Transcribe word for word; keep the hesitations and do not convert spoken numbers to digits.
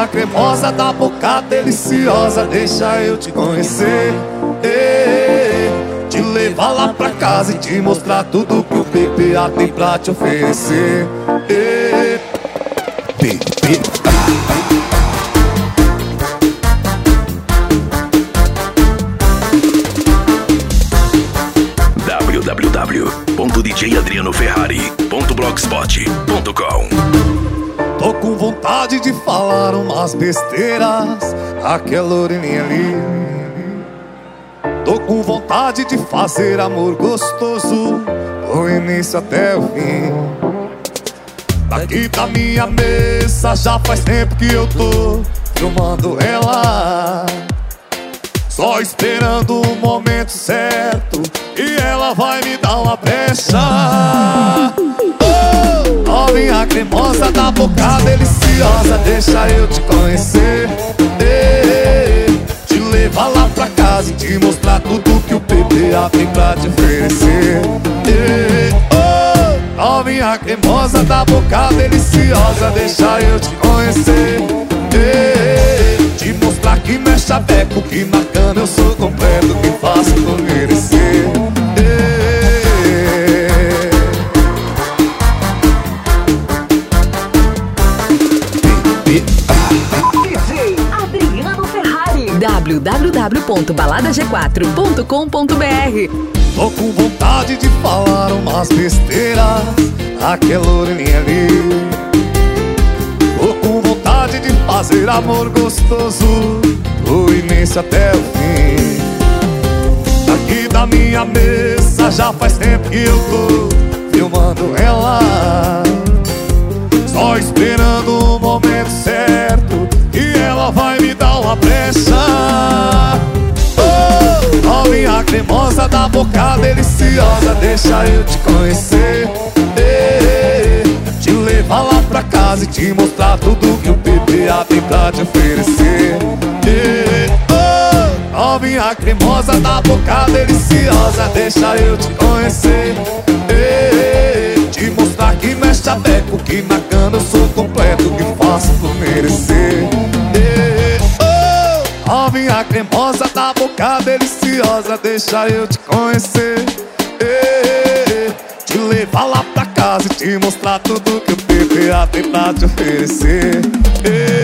Novinha cremosa da boca deliciosa, deixa eu te conhecer, eh, te levar lá pra casa e te mostrar tudo que o P P A tem pra te oferecer, eh, P P A. w w w ponto d j adriano ferrari ponto blogspot ponto com. Tô com vontade de falar umas besteiras, aquela orelhinha ali. Tô com vontade de fazer amor gostoso, do início até o fim. Daqui da minha mesa já faz tempo que eu tô filmando ela, só esperando o momento certo e ela vai me dar uma brecha. Oh, novinha cremosa da boca deliciosa, deixa eu te conhecer, eh, te levar lá pra casa e te mostrar tudo que o P P A tem pra te oferecer, eh, oh, novinha cremosa da boca deliciosa, deixa eu te conhecer, eh, te mostrar que mexe chaveco, que marcando eu sou completo, que faço por merecer, eh. D J Adriano Ferrari. w w w ponto balada g quatro ponto com ponto b r. Tô com vontade de falar umas besteiras, aquela orelhinha ali. Tô com vontade de fazer amor gostoso, do início até o fim. Daqui da minha mesa já faz tempo que eu tô filmando ela, só esperando o momento certo e ela vai me dar uma brecha. Oh, novinha cremosa da boca deliciosa, deixa eu te conhecer, eh, te levar lá pra casa e te mostrar tudo que o P P A tem pra te oferecer, eh, oh, novinha cremosa da boca deliciosa, deixa eu te conhecer, eh, te mostrar que mexe chaveco, que na cama eu sou completo, que faço por merecer, eh, oh, novinha cremosa da boca deliciosa, deixa eu te conhecer, eh, te levar lá pra casa e te mostrar tudo que o P P A tem pra te oferecer, eh.